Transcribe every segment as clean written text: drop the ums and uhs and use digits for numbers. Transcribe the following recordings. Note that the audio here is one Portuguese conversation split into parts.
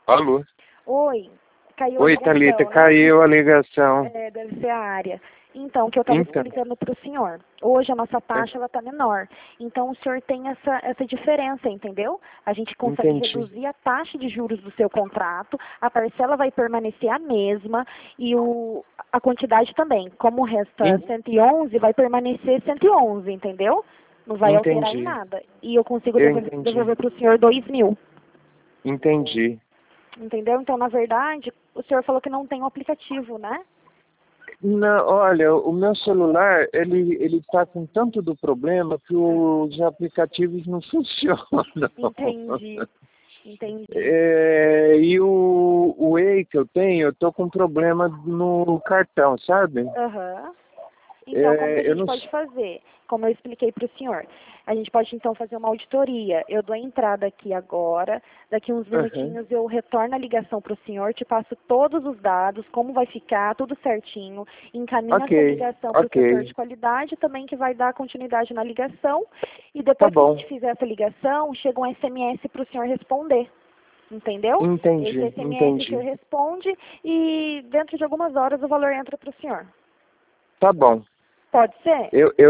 Alô? Oi, caiu a Oi, Thalita, ligação, né? caiu a ligação. É, deve ser a área. Então, o que eu estava Então, explicando para o senhor. Hoje a nossa é, taxa ela está menor. Então, o senhor tem essa diferença, entendeu? A gente consegue entendi. reduzir a taxa de juros do seu contrato, a parcela vai permanecer a mesma e a quantidade também. Como resta En- 111, vai permanecer 111, entendeu? Não vai alterar em Entendi. nada. E eu consigo Eu entendi. devolver para o senhor 2.000. Entendi. Entendeu? Então, na verdade, o senhor falou que não tem o aplicativo, né? Não, olha, o meu celular, ele tá com tanto do problema que os aplicativos não funcionam. Entendi, entendi. E o Way que eu tenho, eu tô com problema no cartão, sabe? Aham. Então, como que a Eu gente não. pode fazer? Como eu expliquei para o senhor, a gente pode então fazer uma auditoria. Eu dou a entrada aqui agora, daqui uns Aham. minutinhos eu retorno a ligação para o senhor, te passo todos os dados, como vai ficar, tudo certinho, encaminho Ok, essa ligação para o ok. setor de qualidade também que vai dar continuidade na ligação e Tá depois que a bom. gente fizer essa ligação, chega um SMS para o senhor responder. Entendeu? Esse Entendi, SMS o senhor entendi. responde e dentro de algumas horas o valor entra para o senhor. Tá bom. Pode ser?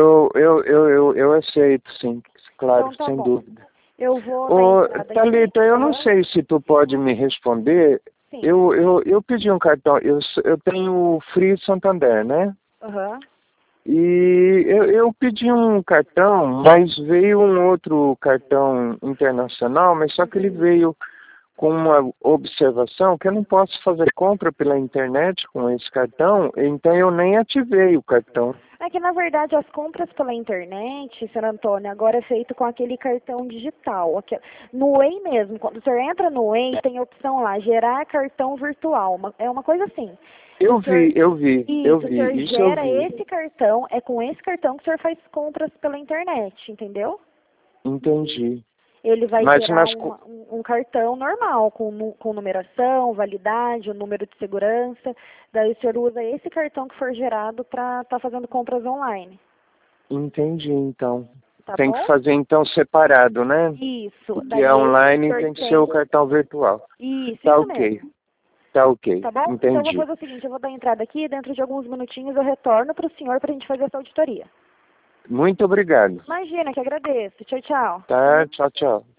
Eu aceito, sim, claro, Então tá sem bom. dúvida. Eu vou dar Ô, entrada aqui. Thalita, eu não Aham. sei se tu pode me responder. Sim. Eu pedi um cartão, eu tenho o Free Santander, né? Aham. E eu pedi um cartão, mas veio um outro cartão internacional, mas só que ele veio com uma observação que eu não posso fazer compra pela internet com esse cartão, então eu nem ativei o cartão. É que na verdade as compras pela internet, Senhor Antônio, agora é feito com aquele cartão digital. No Way mesmo, quando o senhor entra no Way, tem a opção lá, gerar cartão virtual. É uma coisa assim. O senhor, o senhor Isso eu gera vi, esse cartão, é com esse cartão que o senhor faz compras pela internet, entendeu? entendi. Ele vai Mas, gerar mas, co- um cartão normal, com numeração, validade, o número de segurança. Daí o senhor usa esse cartão que for gerado para estar fazendo compras online. entendi, então. Tá Tem que bom? fazer, então, separado, né? Isso. O que Daí é esse que o online senhor tem que ser o tem. cartão virtual. Tá Isso ok, mesmo. tá ok, Tá bom? Então eu vou entendi. fazer o seguinte, eu vou dar entrada aqui, dentro de alguns minutinhos eu retorno para o senhor para a gente fazer essa auditoria. Muito obrigado. Imagina, que agradeço. Tchau, tchau. Tá, tchau, tchau.